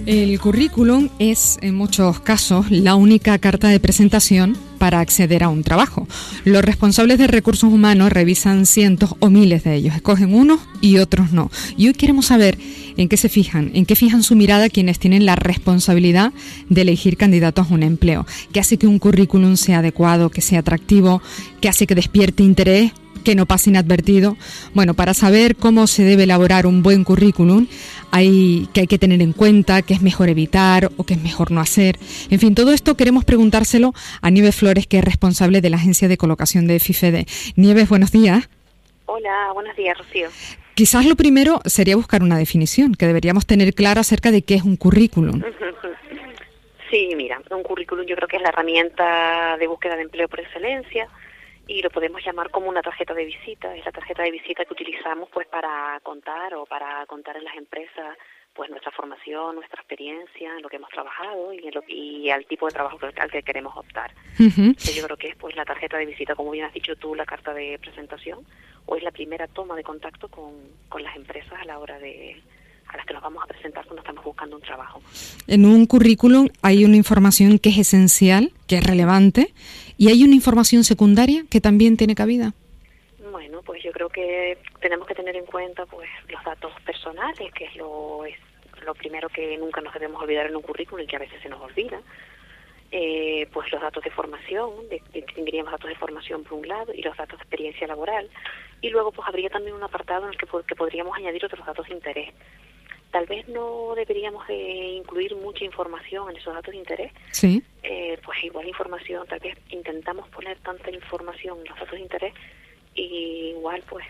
El currículum es, en muchos casos, la única carta de presentación para acceder a un trabajo. Los responsables de recursos humanos revisan cientos o miles de ellos, escogen unos y otros no. Y hoy queremos saber en qué se fijan, en qué fijan su mirada quienes tienen la responsabilidad de elegir candidatos a un empleo. ¿Qué hace que un currículum sea adecuado, que sea atractivo, qué hace que despierte interés, que no pase inadvertido? Bueno, para saber cómo se debe elaborar un buen currículum, hay que tener en cuenta, qué es mejor evitar o qué es mejor no hacer. En fin, todo esto queremos preguntárselo a Nieves Flores, que es responsable de la agencia de colocación de FIFEDE. Nieves, buenos días. Hola, buenos días, Rocío. Quizás lo primero sería buscar una definición, que deberíamos tener clara acerca de qué es un currículum. Sí, mira, un currículum yo creo que es la herramienta de búsqueda de empleo por excelencia, y lo podemos llamar como una tarjeta de visita. Es la tarjeta de visita que utilizamos pues para contar en las empresas pues nuestra formación, nuestra experiencia, en lo que hemos trabajado y al tipo de trabajo al que queremos optar. Yo creo que es pues la tarjeta de visita, como bien has dicho tú, la carta de presentación, o es la primera toma de contacto con las empresas a las que nos vamos a presentar cuando estamos buscando un trabajo. En un currículum hay una información que es esencial, que es relevante, y hay una información secundaria que también tiene cabida. Bueno, pues yo creo que tenemos que tener en cuenta pues los datos personales, que es lo primero que nunca nos debemos olvidar en un currículum y que a veces se nos olvida. Pues los datos de formación, distinguiríamos datos de formación por un lado y los datos de experiencia laboral, y luego pues habría también un apartado en el que podríamos añadir otros datos de interés. Tal vez no deberíamos de incluir mucha información en esos datos de interés. Sí. Pues igual información, tal vez intentamos poner tanta información en los datos de interés y igual pues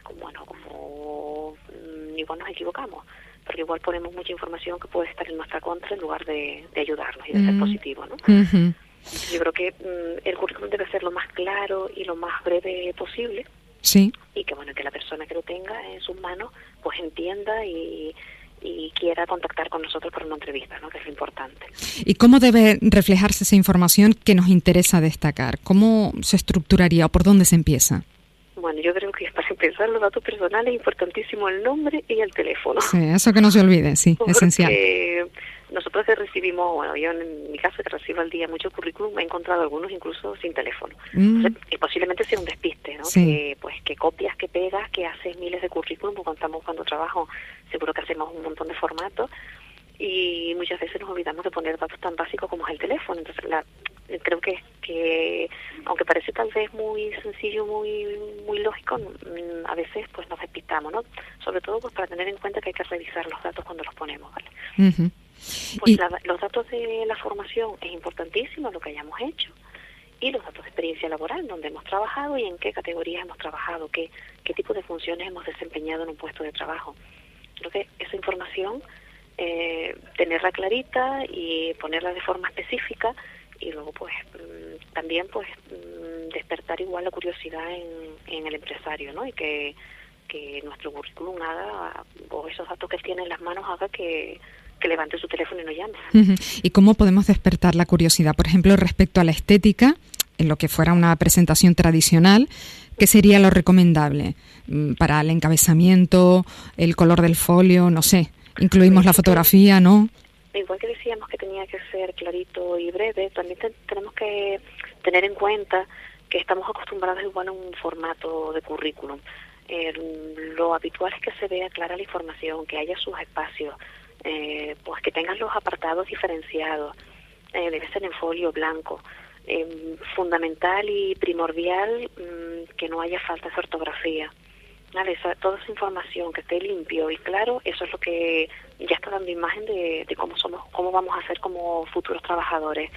igual nos equivocamos, porque igual ponemos mucha información que puede estar en nuestra contra en lugar de ayudarnos y de ser positivo, ¿no? Yo creo que el currículum debe ser lo más claro y lo más breve posible. Sí. Y que la persona que lo tenga en sus manos pues entienda y quiera contactar con nosotros para una entrevista, ¿no? Que es lo importante. ¿Y cómo debe reflejarse esa información que nos interesa destacar? ¿Cómo se estructuraría o por dónde se empieza? Bueno, yo creo que para empezar los datos personales es importantísimo el nombre y el teléfono. Sí, eso que no se olvide, sí, porque esencial. Nosotros que recibimos, yo en mi caso que recibo al día mucho currículum, he encontrado algunos incluso sin teléfono. Entonces, y posiblemente sea un despiste, ¿no? Sí. Que copias, que pegas, que haces miles de currículum, porque cuando estamos buscando trabajo seguro que hacemos un montón de formatos y muchas veces nos olvidamos de poner datos tan básicos como es el teléfono. Entonces creo que aunque parece tal vez muy sencillo, muy lógico, a veces pues nos despistamos, ¿no? Sobre todo pues para tener en cuenta que hay que revisar los datos cuando los ponemos, ¿vale? Pues los datos de la formación es importantísimo, lo que hayamos hecho, y los datos de experiencia laboral, donde hemos trabajado y en qué categorías hemos trabajado, qué tipo de funciones hemos desempeñado en un puesto de trabajo. Creo que esa información, tenerla clarita y ponerla de forma específica, y luego pues también pues despertar igual la curiosidad en el empresario, ¿no? Y que nuestro currículum haga, o esos datos que él tiene en las manos, haga que levante su teléfono y nos llame. ¿Y cómo podemos despertar la curiosidad? Por ejemplo, respecto a la estética, en lo que fuera una presentación tradicional, ¿qué sería lo recomendable? Para el encabezamiento, el color del folio, no sé. Incluimos la fotografía, ¿no? Igual que decíamos que tenía que ser clarito y breve, también tenemos que tener en cuenta que estamos acostumbrados igual a un formato de currículum. Lo habitual es que se vea clara la información, que haya sus espacios, pues que tengan los apartados diferenciados, debe ser en folio blanco. Fundamental y primordial que no haya faltas de ortografía. ¿Vale? Toda esa información que esté limpio y claro, eso es lo que ya está dando imagen de cómo somos, cómo vamos a ser como futuros trabajadores.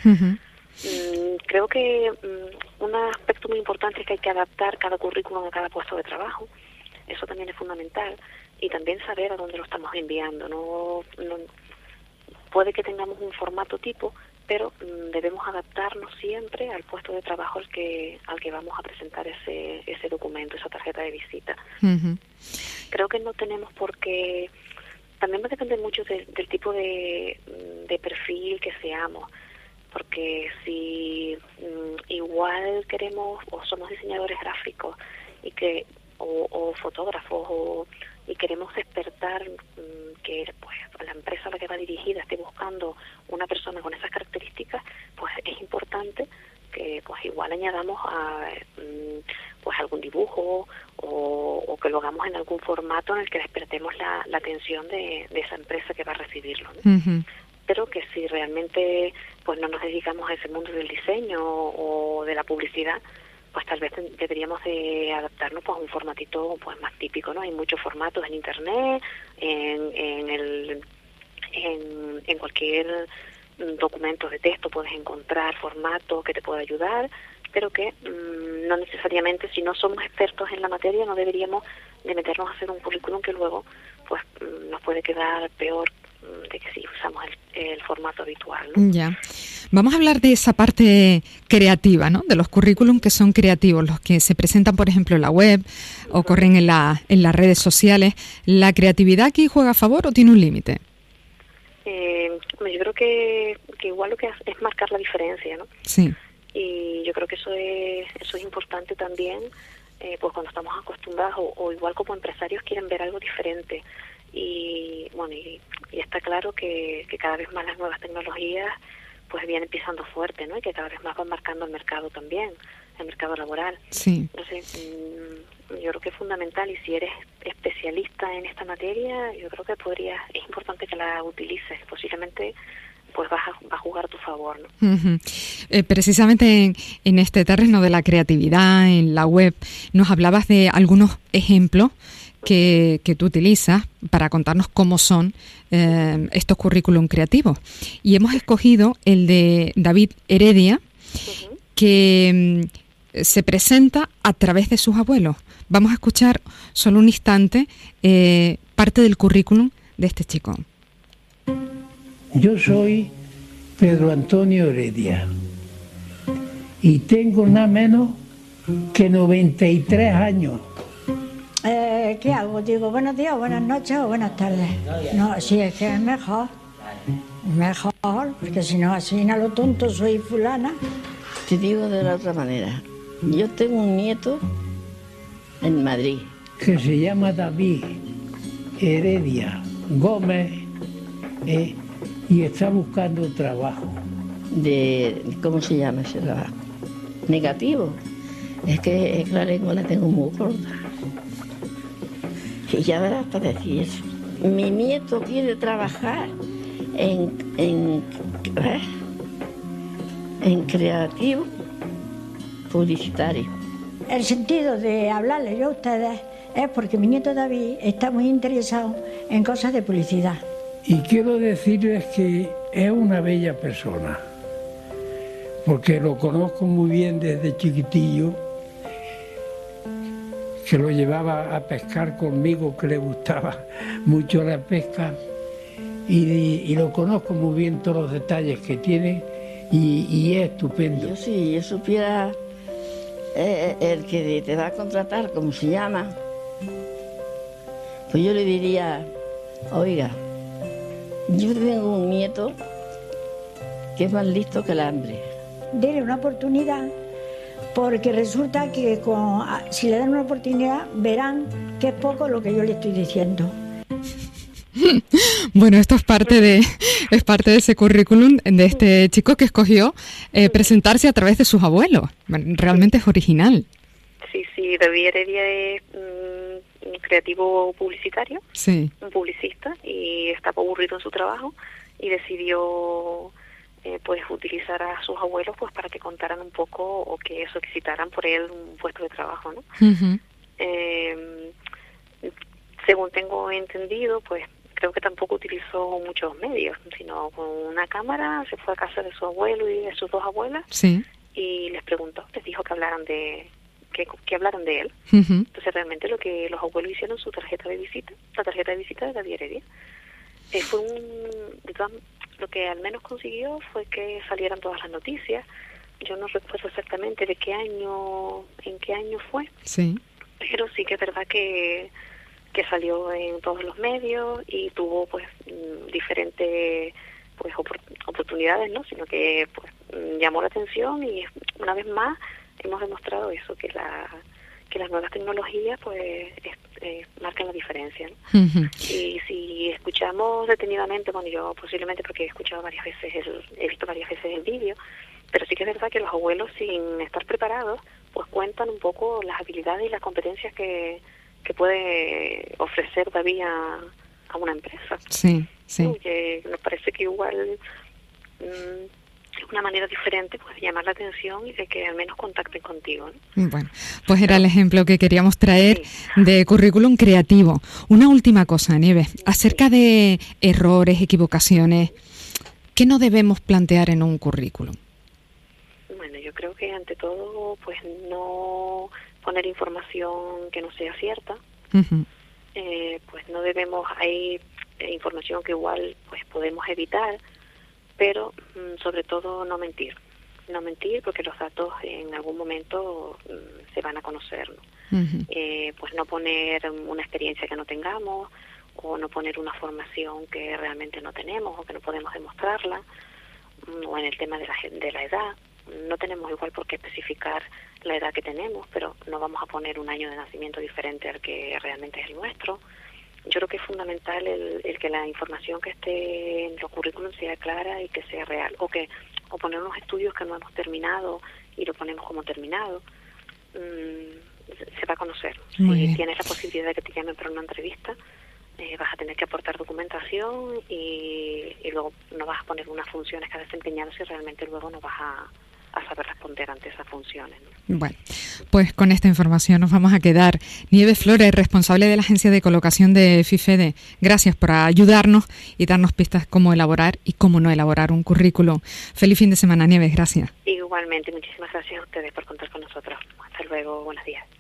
Creo que un aspecto muy importante es que hay que adaptar cada currículum a cada puesto de trabajo. Eso también es fundamental, y también saber a dónde lo estamos enviando. No puede que tengamos un formato tipo, pero debemos adaptarnos siempre al puesto de trabajo al que vamos a presentar ese documento, esa tarjeta de visita. Creo que no tenemos por qué. También va a depender mucho del tipo de perfil que seamos, porque si igual queremos o somos diseñadores gráficos o fotógrafos y queremos despertar que pues la empresa empresa a la que va dirigida esté buscando una persona con esas características, pues es importante que pues igual añadamos pues algún dibujo o que lo hagamos en algún formato en el que despertemos la atención de esa empresa que va a recibirlo, ¿no? Ujú. Pero que si realmente pues no nos dedicamos a ese mundo del diseño o de la publicidad, pues tal vez deberíamos de adaptarnos pues a un formatito pues más típico, ¿no? Hay muchos formatos en internet, en cualquier documento de texto puedes encontrar formato que te pueda ayudar, pero que no necesariamente, si no somos expertos en la materia, no deberíamos de meternos a hacer un currículum que luego pues nos puede quedar peor de que si usamos el formato habitual, ¿no? Ya. Vamos a hablar de esa parte creativa, ¿no? De los currículum que son creativos, los que se presentan, por ejemplo, en la web o corren en las redes sociales. ¿La creatividad aquí juega a favor o tiene un límite? Yo creo que igual lo que hace es marcar la diferencia, ¿no? Sí. Y yo creo que eso es importante también, pues cuando estamos acostumbrados o igual como empresarios quieren ver algo diferente. Y bueno, y está claro que cada vez más las nuevas tecnologías pues vienen pisando fuerte, ¿no? Y que cada vez más van marcando el mercado también, el mercado laboral. Sí. Entonces, yo creo que es fundamental, y si eres especialista en esta materia, yo creo que es importante que la utilices, posiblemente pues va a jugar a tu favor, ¿no? Uh-huh. Precisamente en este terreno de la creatividad, en la web, nos hablabas de algunos ejemplos que tú utilizas para contarnos cómo son estos currículum creativos. Y hemos escogido el de David Heredia, Uh-huh. que se presenta a través de sus abuelos. Vamos a escuchar solo un instante parte del currículum de este chico. Yo soy Pedro Antonio Heredia y tengo nada menos que 93 años. ¿Qué hago? Digo, buenos días, buenas noches o buenas tardes. No, sí, es que es mejor. Mejor, porque si no, así a lo tonto soy fulana. Te digo de la otra manera. Yo tengo un nieto en Madrid. Que se llama David Heredia Gómez y está buscando trabajo. ¿Cómo se llama ese trabajo? Negativo. Es que la lengua la tengo muy corta. Y ya verás para decir eso. Mi nieto quiere trabajar en creativo publicitario. El sentido de hablarle yo a ustedes es porque mi nieto David está muy interesado en cosas de publicidad. Y quiero decirles que es una bella persona, porque lo conozco muy bien desde chiquitillo, que lo llevaba a pescar conmigo, que le gustaba mucho la pesca, y lo conozco muy bien todos los detalles que tiene, y es estupendo. Yo si yo supiera el que te va a contratar, ¿cómo se llama? Pues yo le diría, oiga, yo tengo un nieto que es más listo que el hambre. Dele una oportunidad, porque resulta que si le dan una oportunidad verán que es poco lo que yo le estoy diciendo. Bueno, esto es parte de ese currículum de este chico que escogió presentarse a través de sus abuelos. Bueno, realmente es original. Sí, David Heredia es un creativo publicitario, sí, un publicista, y estaba aburrido en su trabajo y decidió pues utilizar a sus abuelos pues para que contaran un poco o que solicitaran por él un puesto de trabajo, ¿no? Uh-huh. Según tengo entendido, pues creo que tampoco utilizó muchos medios, sino con una cámara se fue a casa de su abuelo y de sus dos abuelas, sí, y les preguntó, les dijo que hablaran de él. uh-huh. Entonces realmente lo que los abuelos hicieron, su tarjeta de visita, la tarjeta de visita de David Heredia, lo que al menos consiguió fue que salieran todas las noticias. Yo no recuerdo exactamente en qué año fue, sí, pero sí que es verdad que salió en todos los medios y tuvo pues diferentes pues oportunidades, ¿no? Sino que pues llamó la atención, y una vez más hemos demostrado eso, que las nuevas tecnologías pues marcan la diferencia, ¿no? Ujú. Y si escuchamos detenidamente, bueno, yo posiblemente porque he escuchado varias veces, he visto varias veces el vídeo, pero sí que es verdad que los abuelos, sin estar preparados, pues cuentan un poco las habilidades y las competencias que puede ofrecer David a una empresa. Sí, sí. Que me parece que igual es una manera diferente, pues, de llamar la atención y de que al menos contacten contigo, ¿no? Bueno, pues era el ejemplo que queríamos traer de currículum creativo. Una última cosa, Nieves, acerca de errores, equivocaciones, ¿qué no debemos plantear en un currículum? Bueno, yo creo que ante todo, pues no poner información que no sea cierta. Uh-huh. Pues no debemos, hay información que igual pues podemos evitar, pero sobre todo no mentir porque los datos en algún momento se van a conocer, ¿no? Uh-huh. Pues no poner una experiencia que no tengamos, o no poner una formación que realmente no tenemos o que no podemos demostrarla, o en el tema de la edad. No tenemos igual por qué especificar la edad que tenemos, pero no vamos a poner un año de nacimiento diferente al que realmente es el nuestro. Yo creo que es fundamental el que la información que esté en los currículums sea clara y que sea real, o poner unos estudios que no hemos terminado y lo ponemos como terminado. Se va a conocer. Muy Si bien. tienes la posibilidad de que te llamen para una entrevista, vas a tener que aportar documentación y luego no vas a poner unas funciones que has desempeñado si realmente luego no vas a saber responder ante esas funciones, ¿no? Bueno, pues con esta información nos vamos a quedar. Nieves Flores, responsable de la agencia de colocación de FIFEDE, gracias por ayudarnos y darnos pistas cómo elaborar y cómo no elaborar un currículum. Feliz fin de semana, Nieves, gracias. Igualmente, muchísimas gracias a ustedes por contar con nosotros. Hasta luego, buenos días.